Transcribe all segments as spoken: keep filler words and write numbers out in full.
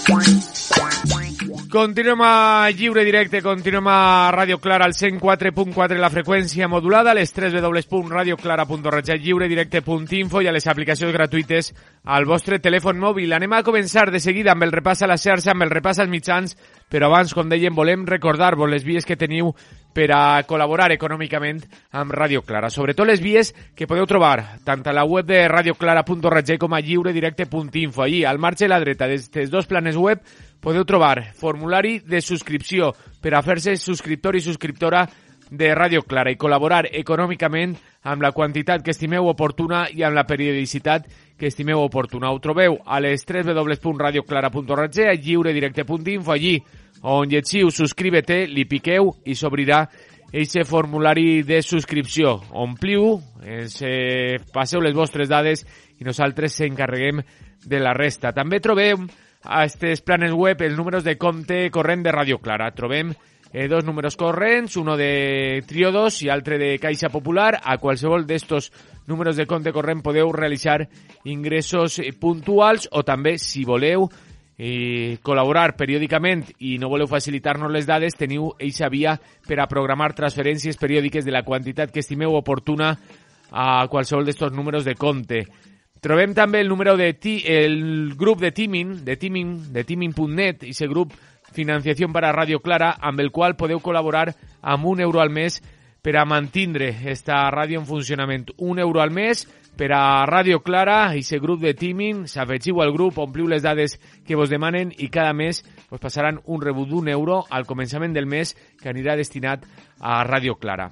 Continuem a Lliure Directe, continuem a Ràdio Clara al cent quatre punt quatre la freqüència modulada, a les tres w w w punt radio clara punt org, lliuredirecte punt info i a les aplicacions gratuïtes al vostre telèfon mòbil. Anem a començar de seguida amb el repàs a la xarxa, amb el repàs als mitjans, però abans, com dèiem, volem recordar-vos les vies que teniu per a col·laborar econòmicament amb Ràdio Clara. Sobretot les vies que podeu trobar tant a la web de radio clara punt org com a lliuredirecte punt info. Allí, al marge a la dreta d'aquests dos planes web, podeu trobar formulari de subscripció per a fer-se subscriptor i subscriptora de Ràdio Clara i col·laborar econòmicament amb la quantitat que estimeu oportuna i amb la periodicitat que estimeu oportuna. Ho trobeu a les tres w w w punt radio clara punt org, a lliuredirecte punt info, allí on llegiu subscribe-te, li piqueu i s'obrirà aquest formulari de subscripció. Ompliu, ens eh, passeu les vostres dades i nosaltres s'encarreguem de la resta. També trobem a estos planes web els números de compte corrent de Ràdio Clara. Trobem eh, dos números corrents, uno de Triodos i altre de Caixa Popular. A qualsevol d'estos números de compte corrent podeu realitzar ingressos puntuals o també, si voleu eh, col·laborar periòdicament i no voleu facilitar-nos les dades, teniu eixa via per a programar transferències periòdiques de la quantitat que estimeu oportuna a qualsevol d'estos números de compte. Trobem també el número de ti, el grup de Teaming, de Teaming, de Teaming punt net, i ese grup Financiació per a Ràdio Clara, amb el qual podeu col·laborar amb un euro al mes per a mantindre esta ràdio en funcionament. Un euro al mes per a Ràdio Clara, i ese grup de Teaming, s'afegiu al grup, ompliu les dades que vos demanen i cada mes vos passaran un rebut d'un euro al començament del mes que anirà destinat a Ràdio Clara.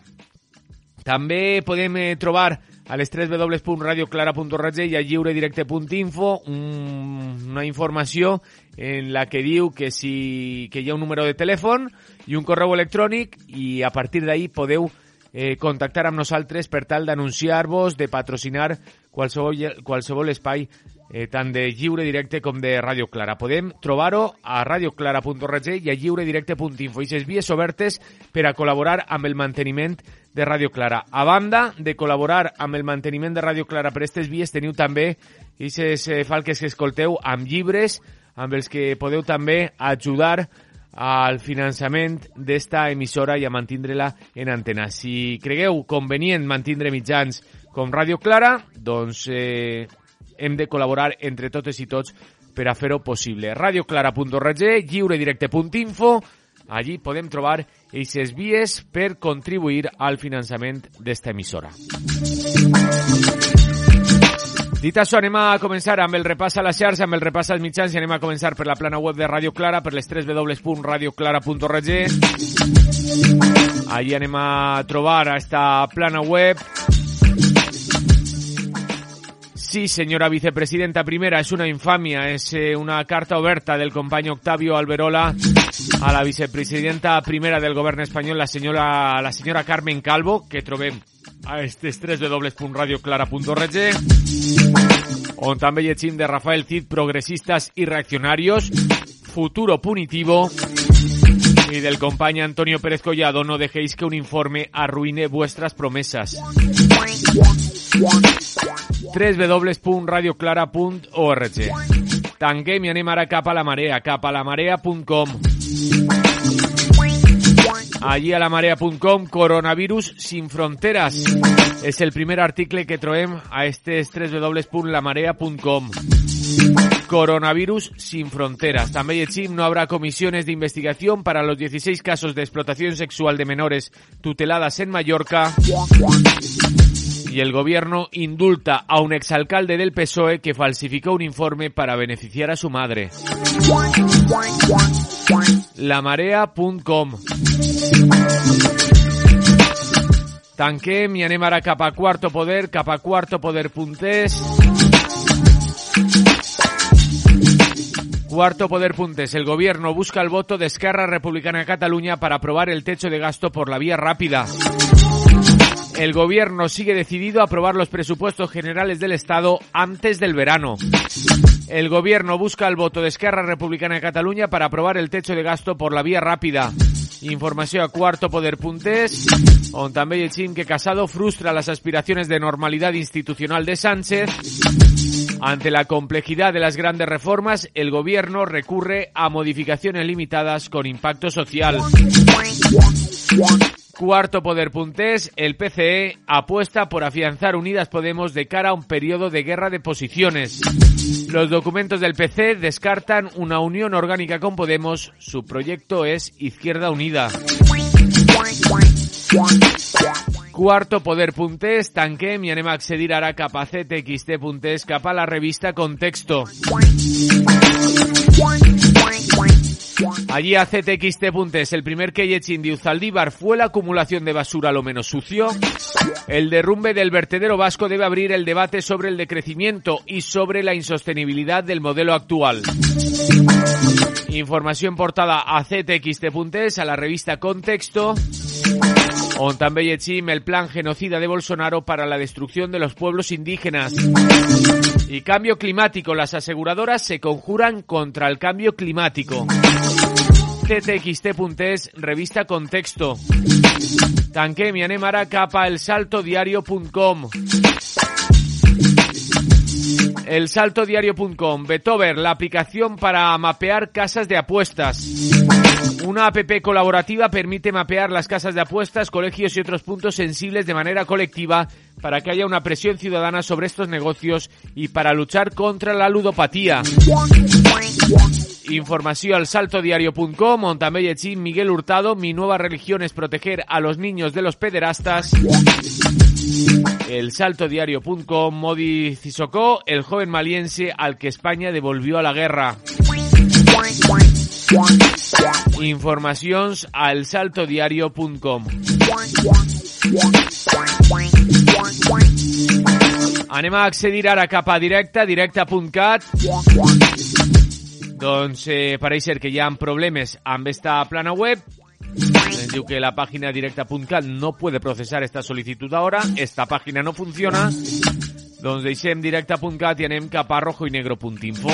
També podem eh, trobar a les tres w w w punt radio clara punt org i a lliuredirecte punt info un, una informació en la que diu que, si, que hi ha un número de telèfon i un correu electrònic, i a partir d'ahí podeu eh, contactar amb nosaltres per tal d'anunciar-vos, de patrocinar qualsevol, qualsevol espai eh, tant de Lliure Directe com de Ràdio Clara. Podem trobar-ho a radio clara punt org i a lliuredirecte punt info. I ses vies obertes per a col·laborar amb el manteniment de Ràdio Clara. A banda de col·laborar amb el manteniment de Ràdio Clara per aquestes vies, teniu també aquestes eh, falques que escolteu amb llibres, amb els que podeu també ajudar al finançament d'esta emissora i a mantindre-la en antena. Si cregueu convenient mantindre mitjans com Ràdio Clara, doncs eh, hem de col·laborar entre totes i tots per a fer-ho possible. radio clara punt org, lliuredirecte punt info, allí podem trobar aquestes vies per contribuir al finançament d'esta emissora. Dit això, anem a començar amb el repàs a la xarxa, amb el repàs als mitjans, i anem a començar per la plana web de Ràdio Clara, per les tres w w w punt radio clara punt org. Allí anem a trobar a esta plana web. Sí, señora vicepresidenta primera, es una infamia, es eh, una carta oberta del company Octavio Alberola a la vicepresidenta primera del govern espanyol, la senyora, la senyora Carmen Calvo, que trobem a estes tres w w w punt radio clara punt org, on també llegim de Rafael Cid, progressistas y reaccionarios, futuro punitivo, y del company Antonio Pérez Collado, no dejéis que un informe arruine vuestras promesas. tres w w w punt radio clara punt org. Tanquem i anem ara cap a la marea, cap a la marea punt com. Allí a la marea punt com, coronavirus sin fronteras. És el primer article que trobem a estes tres w w w punt la marea punt com. Coronavirus sin fronteras. També llegim, no habrá comisiones de investigación para los dieciséis casos de explotación sexual de menores tuteladas en Mallorca. Y el gobierno indulta a un exalcalde del P S O E que falsificó un informe para beneficiar a su madre. la marea punt com. Tanquem i anem ara cap a Quarto Poder, cap a quarto poder punt es. Cuarto Poder punt es. El gobierno busca el voto de Esquerra Republicana de Cataluña para aprobar el techo de gasto por la vía rápida. El gobierno sigue decidido a aprobar los presupuestos generales del Estado antes del verano. El gobierno busca el voto de Esquerra Republicana de Cataluña para aprobar el techo de gasto por la vía rápida. Informació a Cuarto Poder punt es, on també llegim que Casado frustra las aspiraciones de normalidad institucional de Sánchez Ante la complejidad de las grandes reformas, el gobierno recurre a modificaciones limitadas con impacto social. Cuarto Poder.es, el P C E apuesta por afianzar Unidas Podemos de cara a un periodo de guerra de posiciones. Los documentos del P C descartan una unión orgánica con Podemos. Su proyecto es Izquierda Unida. Cuarto Poder.es, tanquem i anem a accedir ara cap a ctxt.es, cap a la revista Contexto. Allí a ctxt.es, el primer que llegim diu Zaldívar, ¿fue la acumulación de basura lo menos sucio? El derrumbe del vertedero vasco debe abrir el debate sobre el decrecimiento y sobre la insostenibilidad del modelo actual. Información portada a ctxt.es, a la revista Contexto, on també llegim el plan genocida de Bolsonaro para la destrucción de los pueblos indígenas. Y cambio climático, las aseguradoras se conjuran contra el cambio climático. ctxt.es, revista Contexto. Tanquem i anem ara cap a el salto diario punt com. el salto diario punt com. Betover, la aplicación para mapear casas de apuestas. Una app colaborativa permite mapear las casas de apuestas, colegios y otros puntos sensibles de manera colectiva para que haya una presión ciudadana sobre estos negocios y para luchar contra la ludopatía. Informació al salto diario punt com, on també llegim Miguel Hurtado, mi nueva religión es proteger a los niños de los pederastas. El salto diario punt com, Modi Sissoko, el joven maliense al que España devolvió a la guerra. Informacions a el salto diario punt com. Anem a accedir ara cap a directe, directe punt cat. Doncs eh, pareix ser que hi ha problemes amb esta plana web. Ens diu que la página directa punt cat no puede procesar esta solicitud ahora. Esta página no funciona. Doncs deixem directe punt cat i anem cap a rojo y negro punt info.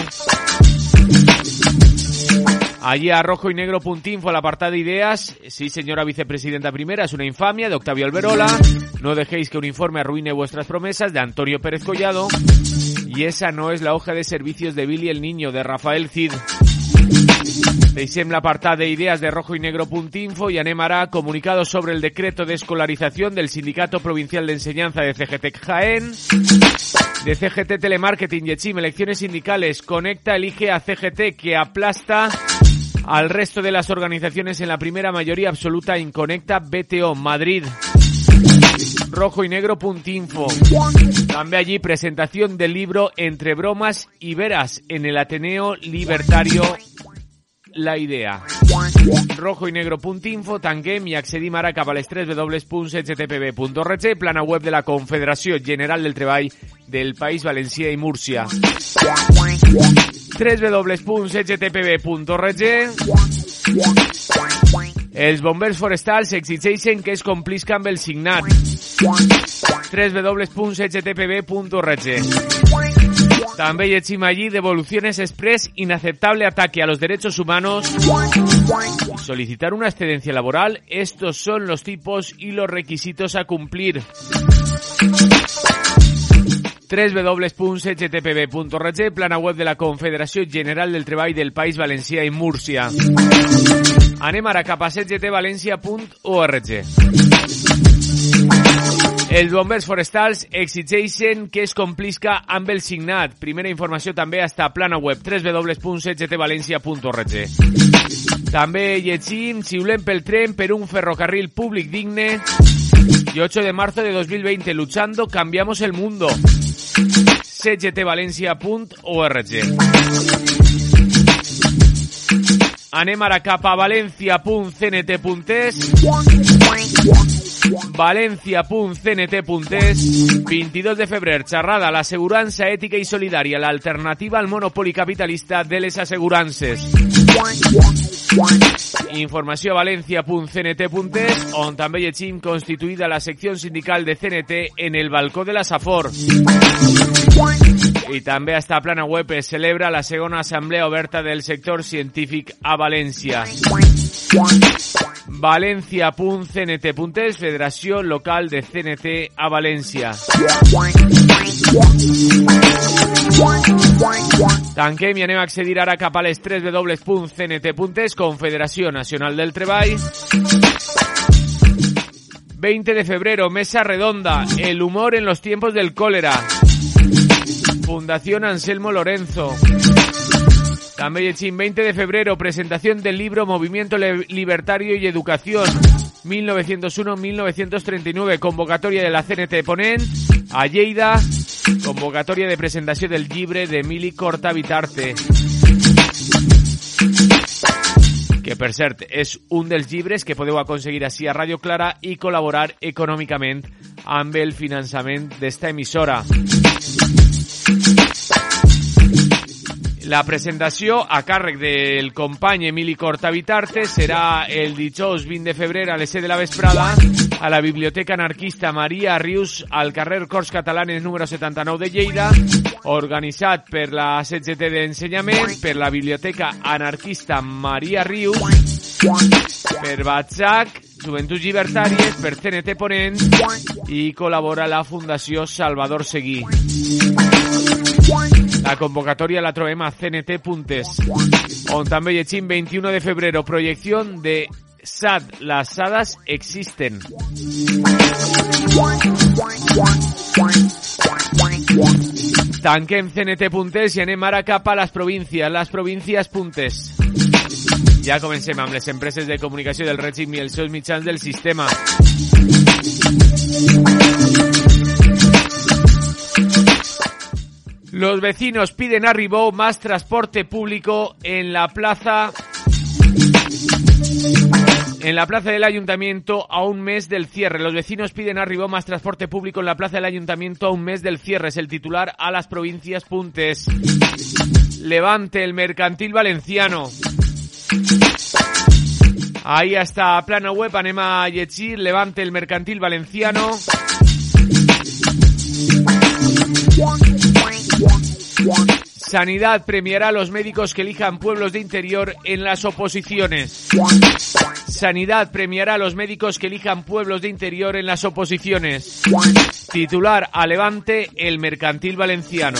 Allí a rojo y negro punto info, el apartado de ideas. Sí, señora vicepresidenta primera, es una infamia, de Octavio Alberola. No dejéis que un informe arruine vuestras promesas, de Antonio Pérez Collado. Y esa no es la hoja de servicios de Billy el Niño, de Rafael Cid. Deixem l'apartat d'idees de rojo y negro punto info y anem ara comunicado sobre el decreto de escolarización del Sindicato Provincial de Enseñanza de C G T Jaén. De C G T Telemarketing llegim, elecciones sindicales, Conecta elige a C G T que aplasta al resto de las organizaciones en la primera mayoría absoluta. Inconecta B T O Madrid. rojo y negro punto info. També allí presentación del libro Entre bromas y veras en el Ateneo Libertario La Idea. rojo y negro punto info, tanquem i accedim ara cap a les tres w punt h t p b punt org, plana web de la Confederació General del Treball del País Valencià i Múrcia. tres w punt h t p b punt org. Els bombers forestals exigeixen que es complisca amb el signat. tres w punt h t p b punt org. També llegim allí devoluciones express, inaceptable ataque a los derechos humanos. Solicitar una excedencia laboral. Estos son los tipos y los requisitos a cumplir. tres w punt h t p b punt org, plana web de la Confederació General del Treball del País Valencià i Múrcia. Anem ara cap a c g t valencia punt org. Els bombers forestals exigeixen que es complisca amb el signat. Primera informació també està a plana web tres w punt c g t valencia punt org. També llegim, xiulem pel tren per un ferrocarril públic digne. Y ocho de marzo de dos mil veinte, luchando, cambiamos el mundo. c g t valencia punt org. Anem ara cap a valencia punt c n t punt es. valencia punt c n t punt es. veintidós de febrer, xerrada, l'assegurança ètica i solidària, l'alternativa al monopoli capitalista de les assegurances. Informació a valencia punt c n t punt es, on també llegim constituïda la secció sindical de C N T en el balcó de la Safor. I també està a plana web es celebra la segona assemblea oberta del sector científic a València. valencia punt c n t punt es, Federació Local de C N T a València. Tanquem i anem a accedir ara cap a les tres w punt c n t punt es, Confederació Nacional del Treball. veinte de febrero, mesa redonda, el humor en los tiempos del cólera. Fundación Anselmo Lorenzo. També llegim veinte de febrero, presentación del libro Movimiento Libertario y Educación, mil novecientos uno a mil novecientos treinta y nueve, convocatoria de la C N T Ponent, a Lleida, convocatoria de presentació del llibre d'Emili Corta-Vitarte, que per cert és un dels llibres que podeu aconseguir així a Ràdio Clara i col·laborar econòmicament amb el finançament d'esta emissora. La presentació a càrrec del company Emili Corta-Vitarte serà el dijous vint de febrer a les set de la vesprada a la Biblioteca Anarquista Maria Rius al carrer Corts Catalanes número setanta-nou de Lleida, organitzat per la C G T d'Ensenyament, per la Biblioteca Anarquista Maria Rius, per Batzac, Joventuts Llibertàries, per C N T Ponent i col·labora la Fundació Salvador Seguí. La convocatoria la trobem a c n t punt es, on també llegim veintiuno de febrero, proyección de S A D, las hadas existen. Tanquem c n t punt es i anem ara cap a les províncies, les províncies punt es. Ja comencem amb les empreses de comunicació del règim i els seus mitjans del sistema. Los vecinos piden a Ribó más transporte público en la plaza en la plaza del Ayuntamiento a un mes del cierre. Los vecinos piden a Ribó más transporte público en la plaza del Ayuntamiento a un mes del cierre. Es el titular a las provincias punt es. Levante el mercantil valenciano. Ahí està plana web, anem a llegir. Levante el mercantil valenciano. Sanidad premiará a los médicos que elijan pueblos de interior en las oposiciones. Sanidad premiará a los médicos que elijan pueblos de interior en las oposiciones. Titular a Levante el mercantil valenciano.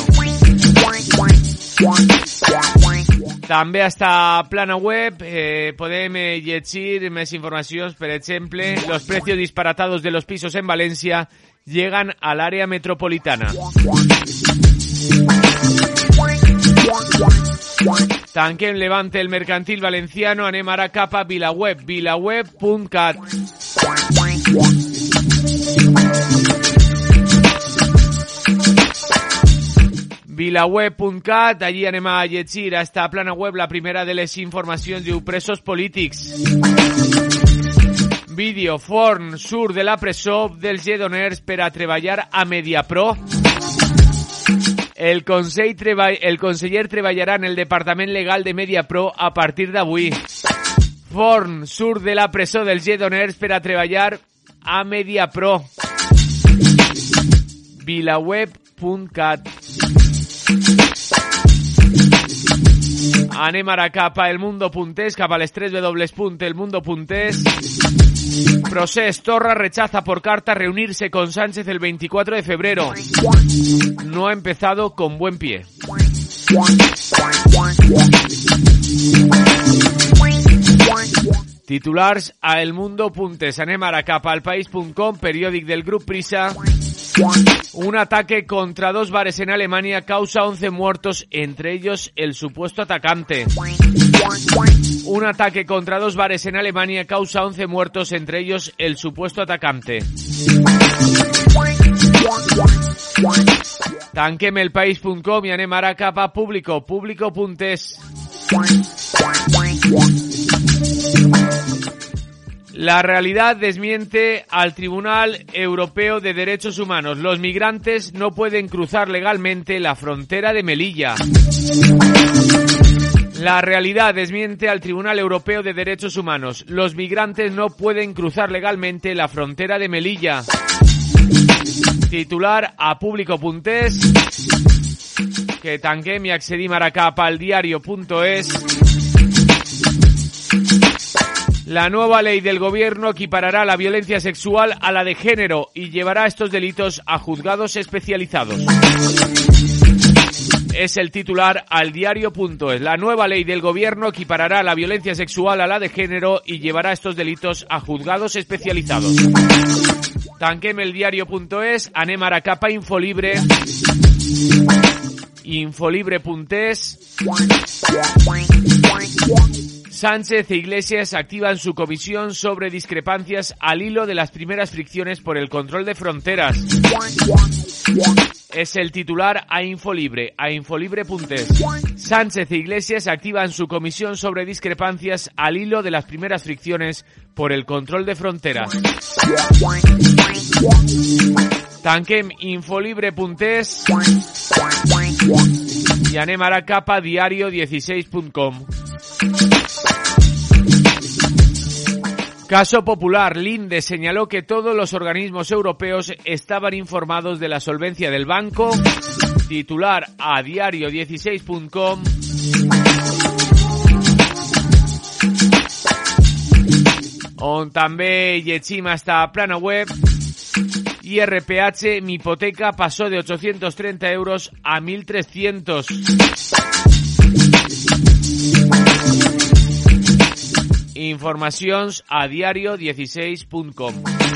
També està plana web, eh, podem llegir més informacions, per exemple, los precios disparatados de los pisos en Valencia llegan al área metropolitana. Tanquem Levante el mercantil valenciano, anem ara cap a VilaWeb, vilaweb punt cat. vilaweb punt cat, allí anem a llegir a esta plana web la primera de les informacions de presos polítics. Vídeo, Forn surt de la presó dels lledoners per a treballar a Mediapro. El, consell treball, el conseller treballarà en el departament legal de Mediapro a partir d'avui. Forn surt de la presó dels lledoners per a treballar a Mediapro. vilaweb punt cat. Anem ara cap a elmundo punt es, cap a les tres w punt elmundo punt es. Procés, Torra rechaza por carta reunirse con Sánchez el veinticuatro de febrero. No ha empezado con buen pie. Titulars a elmundo punt es. Anem ara cap al país punt com, periòdic del grup Prisa. Un ataque contra dos bares en Alemania causa once muertos, entre ellos el supuesto atacante. Un ataque contra dos bares en Alemania causa once muertos, entre ellos el supuesto atacante. Tanquem el país punt com i anem ara cap a Público, público punt es. La realidad desmiente al Tribunal Europeo de Derechos Humanos. Los migrantes no pueden cruzar legalmente la frontera de Melilla. La realidad desmiente al Tribunal Europeo de Derechos Humanos. Los migrantes no pueden cruzar legalmente la frontera de Melilla. Titular a público punt es, que tanquem i accedim ara cap al diario punt es. La nueva ley del gobierno equiparará la violencia sexual a la de género y llevará estos delitos a juzgados especializados. Es el titular al diario.es. La nueva ley del gobierno equiparará la violencia sexual a la de género y llevará estos delitos a juzgados especializados. Tanquem el diario.es, anem ara cap a Infolibre. Infolibre.es. Sánchez e Iglesias activan su comisión sobre discrepancias al hilo de las primeras fricciones por el control de fronteras. Es el titular a Infolibre, a Infolibre.es. Sánchez e Iglesias activan su comisión sobre discrepancias al hilo de las primeras fricciones por el control de fronteras. Tanquem Infolibre.es i anem ara cap a diario dieciséis punto com. Caso Popular. Linde señaló que todos los organismos europeos estaban informados de la solvencia del banco. Titular a diario dieciséis punto com. On també llegim esta plana web. I R P H, mi hipoteca pasó de ochocientos treinta euros a mil trescientos. Informacions a diario dieciséis punto com.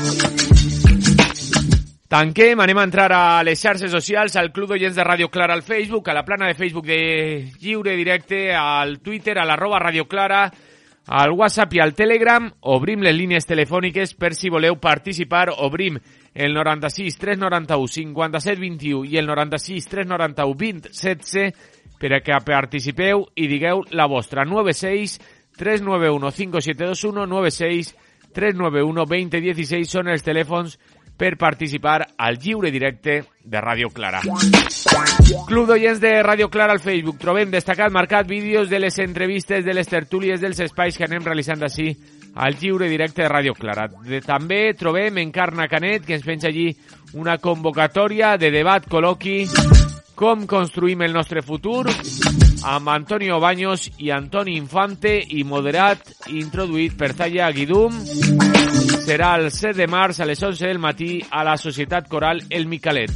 Tanquem, anem a entrar a les xarxes socials, al Club d'Oients de Ràdio Clara al Facebook, a la plana de Facebook de Lliure Directe, al Twitter, a l'arroba Ràdio Clara, al WhatsApp i al Telegram. Obrim les línies telefòniques per si voleu participar. Obrim el noranta-sis tres noranta-u cinquanta-set vint-i-u i el noranta-sis tres noranta-u vint setze per a que participeu i digueu la vostra. nueve seis tres nueve uno cinco siete dos uno, nueve seis tres nueve uno veinte dieciséis són els telèfons per participar al Lliure Directe de Ràdio Clara. Club d'Oients de Ràdio Clara al Facebook. Trobem destacat marcat vídeos de les entrevistes, de les tertúlies, dels espais que anem realitzant així al Lliure Directe de Ràdio Clara. De, també trobem Encarna Canet, que ens penja allí una convocatòria de debat, col·loqui, com construïm el nostre futur, amb Antonio Baños i Antoni Infante, i moderat, introduït per Talla Guidum. Serà el set de març a les onze del matí a la Societat Coral El Micalet.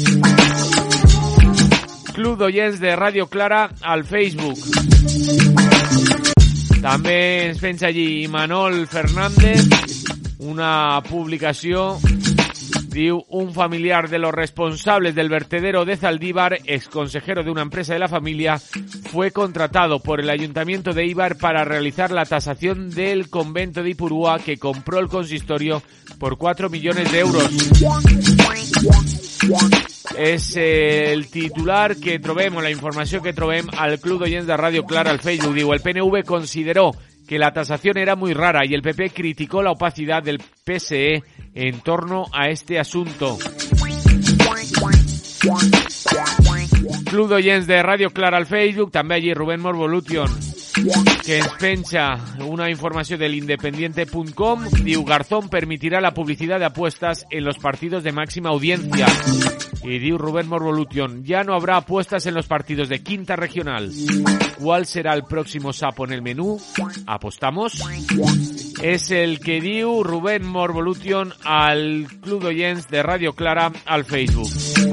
Club d'Oients de Ràdio Clara al Facebook. També ens penja allí Manol Fernández, una publicació. Diu, un familiar de los responsables del vertedero de Zaldívar, exconsejero de una empresa de la familia, fue contratado por el Ayuntamiento de Eibar para realizar la tasación del convento de Ipurúa que compró el consistorio por cuatro millones de euros. És el titular que trobem, o la informació que trobem al Club d'Oients de Ràdio Clara al Facebook. Diu, el P N V consideró que la tasación era muy rara y el P P criticó la opacidad del P S E en torno a este asunto. Club d'Oients de Ràdio Clara al Facebook, també allí Rubén Morvolution, que ens penja una informació del independiente punto com. Diu, Garzón permitirá la publicidad de apuestas en los partidos de máxima audiencia. Y diu Rubén Morvolution, ya no habrá apuestas en los partidos de quinta regional. ¿Cuál será el próximo sapo en el menú? ¿Apostamos? Es el que diu Rubén Morvolution al Club d'Oients de Ràdio Clara al Facebook.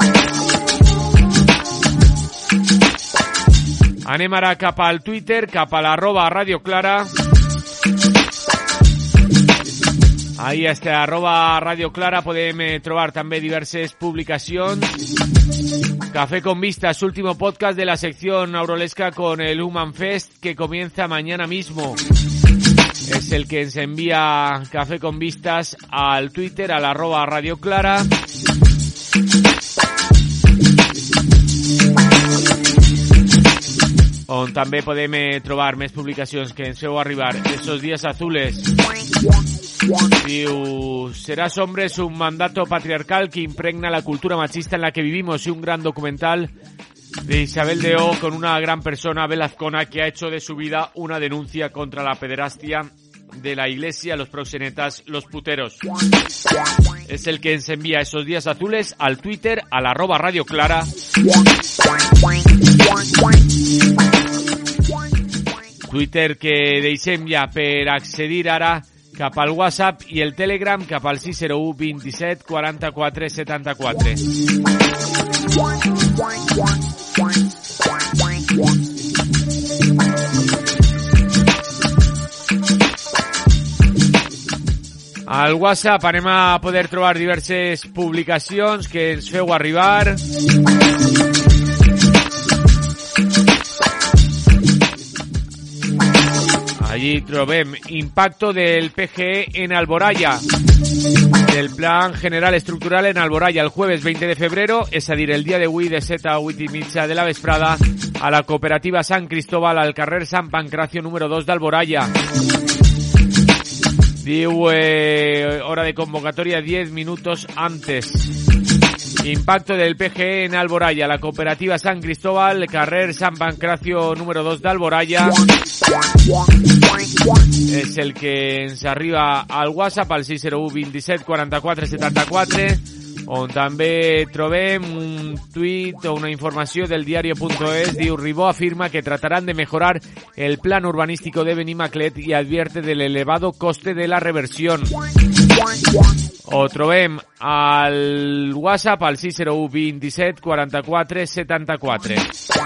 Anem ara cap al Twitter, cap a l'arroba Ràdio Clara. Ahí està, arroba Ràdio Clara, podem eh, trobar també diverses publicacions. Café con Vistas, último podcast de la sección Aurolesca con el Human Fest que comienza mañana mismo. Es el que ens envía Café con Vistas al Twitter, al arroba Ràdio Clara. On també podem eh, trobar més publicacions que ens feu arribar. Esos días azules. Diu, Serás hombres, un mandato patriarcal que impregna la cultura machista en la que vivimos, y un gran documental de Isabel de O con una gran persona, Abel Azcona, que ha hecho de su vida una denuncia contra la pederastia de la iglesia, los proxenetas, los puteros. Es el que ens envía Esos días azules al Twitter, al arroba Ràdio Clara. Twitter que deixem ja per accedir ara cap al WhatsApp i el Telegram cap al sis zero u vint-i-set quaranta-quatre setanta-quatre. Al WhatsApp anem a poder trobar diverses publicacions que ens feu arribar. Allí trobem impacto del P G E en Alboraya, del Plan General Estructural en Alboraya, el jueves veinte de febrero, és a dir, el dia d'avui de set a vuit i mitja de la vesprada, a la cooperativa Sant Cristóbal, al carrer Sant Pancracio número dos d'Alboraya. Diu, eh, hora de convocatoria diez minutos antes. Impacto del P G E en Alboraya, la cooperativa Sant Cristóbal, carrer Sant Pancracio número dos d'Alboraya. És el que ens arriba al WhatsApp al sis zero u vint-i-set quaranta-quatre setanta-quatre, on també trobem un tuit o una informació del diario.es. Diu, Ribó afirma que tratarán de mejorar el plan urbanístico de Benimaclet y advierte del elevado coste de la reversión. O trobem al WhatsApp al sis zero u vint-i-set quaranta-quatre setanta-quatre.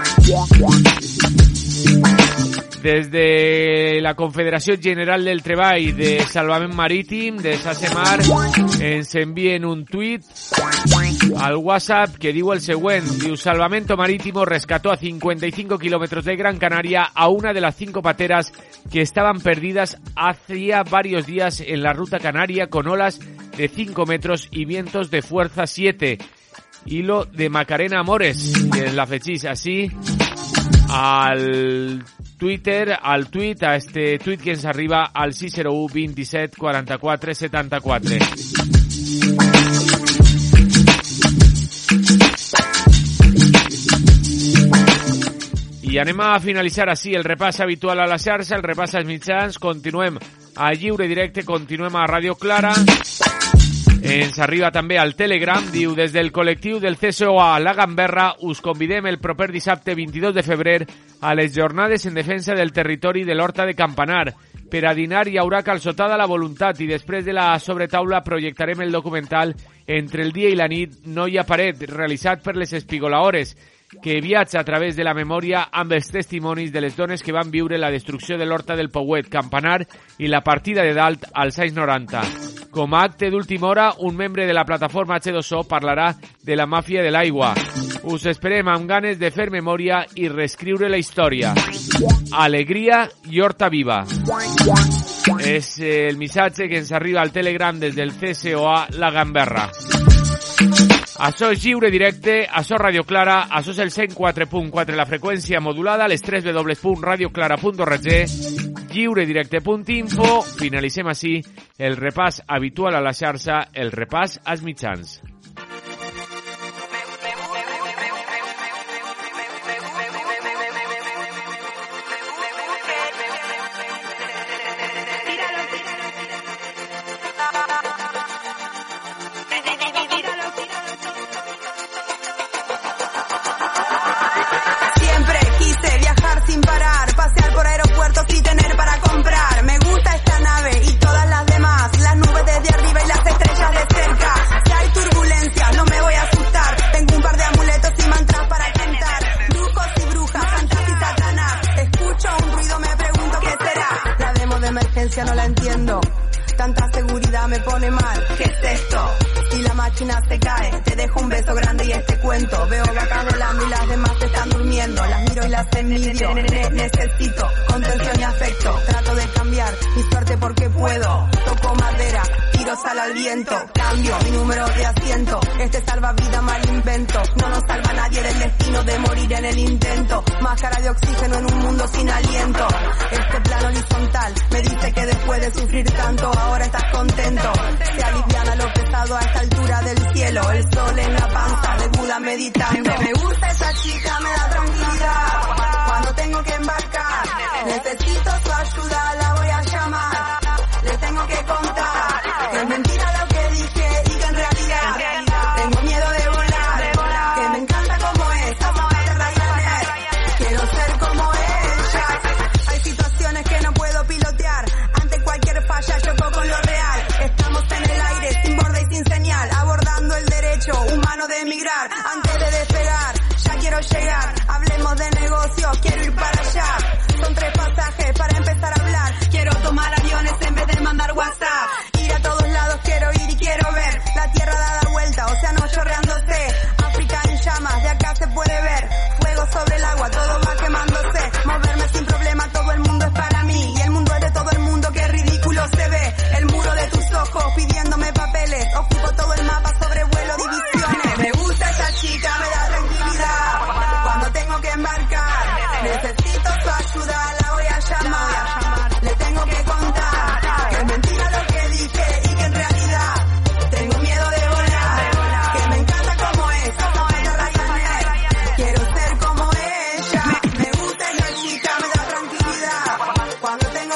Des de la Confederació General del Treball de Salvament Marítim, de SACEMAR, ens envien un tuit al WhatsApp que diu el següent. Diu, Salvamento Marítimo rescató a cincuenta y cinco kilómetros de Gran Canaria a una de las cinco pateras que estaban perdidas hacía varios días en la ruta canaria con olas de cinco metros y vientos de fuerza siete. Hilo de Macarena Amores, que es la fechís así al Twitter, al tuit, a este tuit que ens arriba al sis zero u vint-i-set quaranta-quatre setanta-quatre. I anem a finalitzar així el repàs habitual a la xarxa, el repàs als mitjans. Continuem a Lliure Directe, continuem a Ràdio Clara. Ens arriba també al Telegram, diu, des del col·lectiu del C S O A La Gamberra us convidem el proper dissabte vint-i-dos de febrer a les jornades en defensa del territori de l'Horta de Campanar. Per a dinar hi haurà calçotada a la voluntat i després de la sobretaula projectarem el documental Entre el dia i la nit no hi ha paret, realitzat per les Espigolaores, que viatja a través de la memòria amb els testimonis de les dones que van viure la destrucció de l'Horta del Pouet, Campanar i la partida de dalt als anys noranta. Com a acte d'última hora, un membre de la plataforma H dos O parlarà de la màfia de l'aigua. Us esperem amb ganes de fer memòria i reescriure la història. Alegria i Horta Viva. És el missatge que ens arriba al Telegram des del C S O A La Gamberra. Això és Lliure Directe, això és Ràdio Clara, això és el cent quatre punt quatre, la freqüència modulada, les tres w w w punt radio clara punt org, lliuredirecte punt info. Finalitzem així el repàs habitual a la xarxa, el repàs als mitjans. No la entiendo, tanta seguridad me pone mal. ¿Qué es esto? Si la máquina se cae, te dejo un beso grande y este cuento. Veo vacas volando y las demás están durmiendo. Las miro y las envidio. Ne- necesito contención y afecto. Trato de cambiar mi suerte porque puedo. Toco madera, tiro sal al viento. Cambio mi número de asiento. Este salvavidas mal invento. No nos salva nadie del destino de morir en el intento. Máscara de oxígeno en un mundo sin aliento. Este plano horizontal me dice que después de sufrir tanto ahora estás contento. Se aliviana lo pesado a esta altura del cielo. El sol en la panza de Buda meditando. Me gusta esa chica, me da tranquilidad. Cuando tengo que embarcar, necesito su ayuda, la voy a llamar. Le tengo que contar que es mentira lo que dije y que en realidad tengo miedo de volar. Que me encanta como es, como es Ryanair. Quiero ser como ella. Hay situaciones que no puedo pilotear. Ante cualquier falla choco con lo real. Estamos en el aire sin borde y sin señal, abordando el derecho humano de emigrar. Antes de despegar, ya quiero llegar.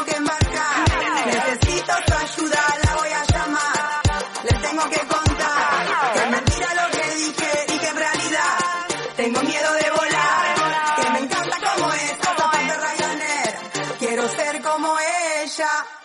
tengo que embarcar. Necesito su ayuda, la voy a llamar. Les tengo que contar que es mentira lo que dije y que en realidad tengo miedo de volar. Que me encanta como es, zapata Ryanair. Quiero ser como ella.